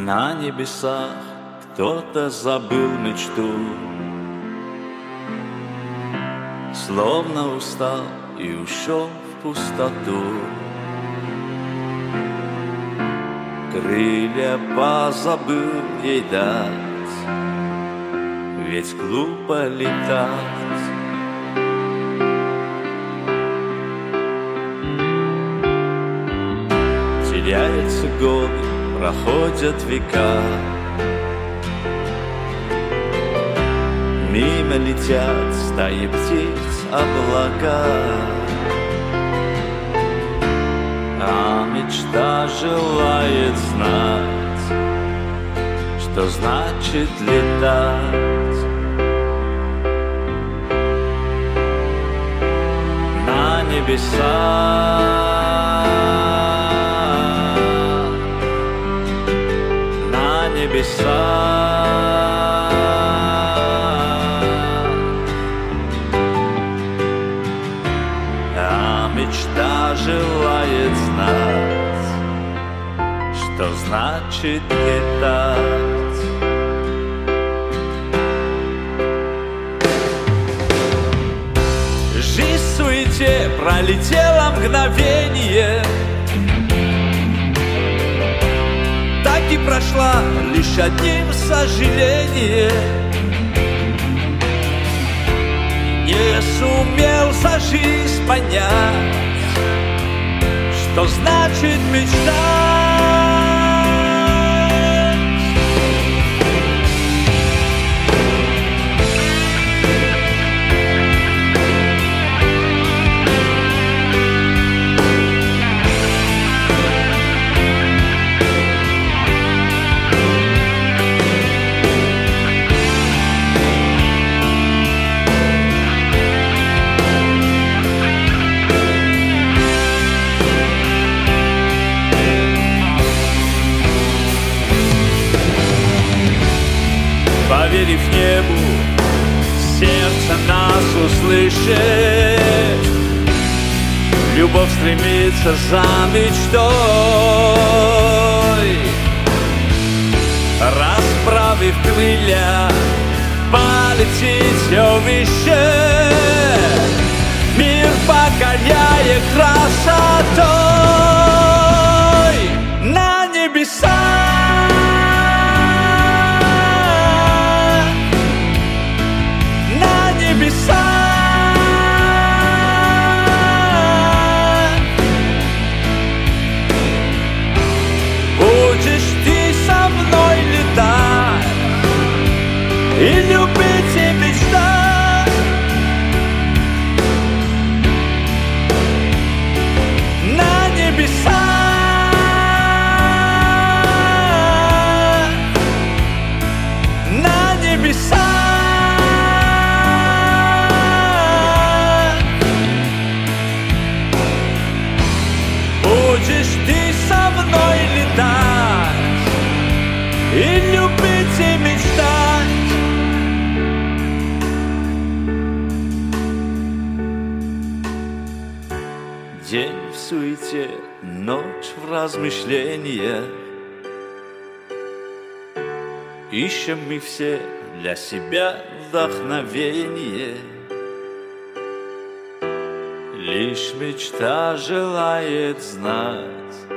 На небесах кто-то забыл мечту, словно устал и ушел в пустоту. Крылья позабыл ей дать, ведь глупо летать. Теряются годы, проходят века, мимо летят стаи птиц, облака, а мечта желает знать, что значит летать. На небеса, небеса, а мечта желает знать, что значит летать. Жизнь в суете пролетела мгновение, и прошла лишь одним сожалением. Не сумел за жизнь понять, что значит мечтать. Поверив небу, сердце нас услышит, любовь стремится за мечтой, расправив крылья, полетит все выше, мир покоряя красотой. На небеса, будешь ты со мной летать и любить и мечтать. На небеса, на небеса, будешь ты со мной летать и любить и мечтать. День в суете, ночь в размышлениях, ищем мы все для себя вдохновение. Лишь мечта желает знать,